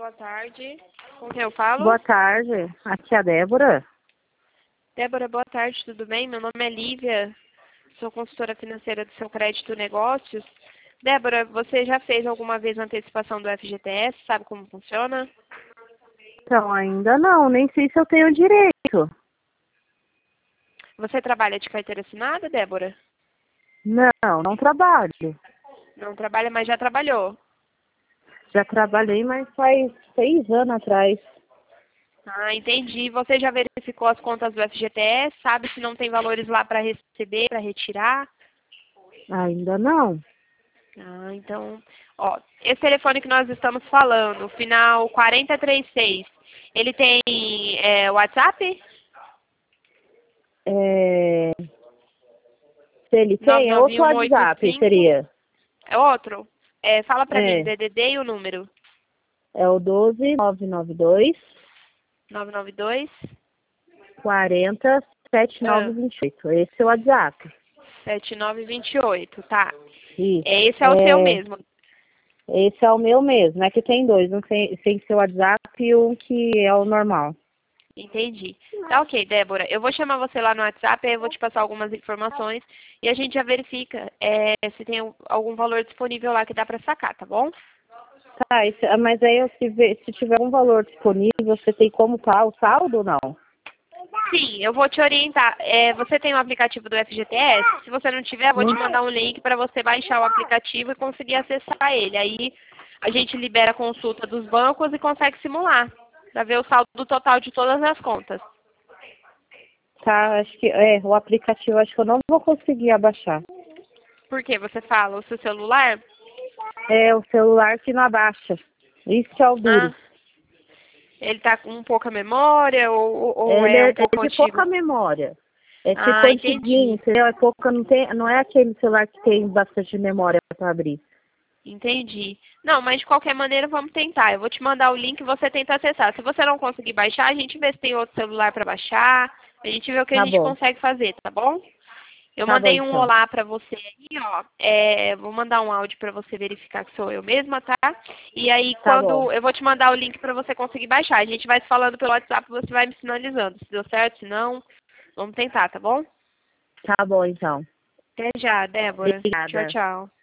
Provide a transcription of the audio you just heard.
boa tarde. Com quem eu falo? Boa tarde, aqui é a Débora. Débora, boa tarde, tudo bem? Meu nome é Lívia, sou consultora financeira do Seu Crédito Negócios. Débora, você já fez alguma vez a antecipação do FGTS? Sabe como funciona? Então, ainda não, nem sei se eu tenho direito. Você trabalha de carteira assinada, Débora? Não, não trabalho. Não trabalha, mas já trabalhou. Já trabalhei, mas faz 6 anos atrás. Ah, entendi. Você já verificou as contas do FGTS? Sabe se não tem valores lá para receber, para retirar? Ainda não. Ah, então, ó, esse telefone que nós estamos falando, final 4036, ele tem WhatsApp? Se ele tem, é outro WhatsApp, 99185, seria. é outro? Fala pra mim, É, DDD e o número. é o 12992 992 40 ah, 7928. Esse é o WhatsApp. 7928, tá. Isso. Esse é o seu mesmo. Esse é o meu mesmo, é que tem dois, um sem ser o WhatsApp e um que é o normal. Entendi. Tá ok, Débora. Eu vou chamar você lá no WhatsApp, aí eu vou te passar algumas informações e a gente já verifica se tem algum valor disponível lá que dá pra sacar, tá bom? Tá, mas aí se tiver um valor disponível, você tem como tá o saldo ou não? Sim, eu vou te orientar. Você tem o aplicativo do FGTS? Se você não tiver, eu vou te mandar um link para você baixar o aplicativo e conseguir acessar ele. Aí a gente libera a consulta dos bancos e consegue simular, para ver o saldo total de todas as contas. Tá, acho que o aplicativo acho que eu não vou conseguir abaixar. Por quê? Você fala o seu celular? É o celular que não abaixa. Isso que é o duro. Ah, ele tá com pouca memória ou Ele é é um pouco de antigo? pouca memória. É tipo Ah, antiguinho, entendi. entendeu? É pouca, não é aquele celular que tem bastante memória para abrir. Entendi. Não, mas de qualquer maneira vamos tentar. Eu vou te mandar o link e você tenta acessar. Se você não conseguir baixar, a gente vê se tem outro celular para baixar. A gente vê o que a Tá gente bom. consegue fazer, tá bom? Eu Tá bom mandei um então. olá para você aí, ó. Vou mandar um áudio para você verificar que sou eu mesma, tá? E aí Tá bom. quando eu vou te mandar o link para você conseguir baixar. A gente vai se falando pelo WhatsApp, você vai me sinalizando. Se deu certo, se não, vamos tentar, tá bom? Tá bom então. Até já, Débora. Tchau, Obrigada. tchau.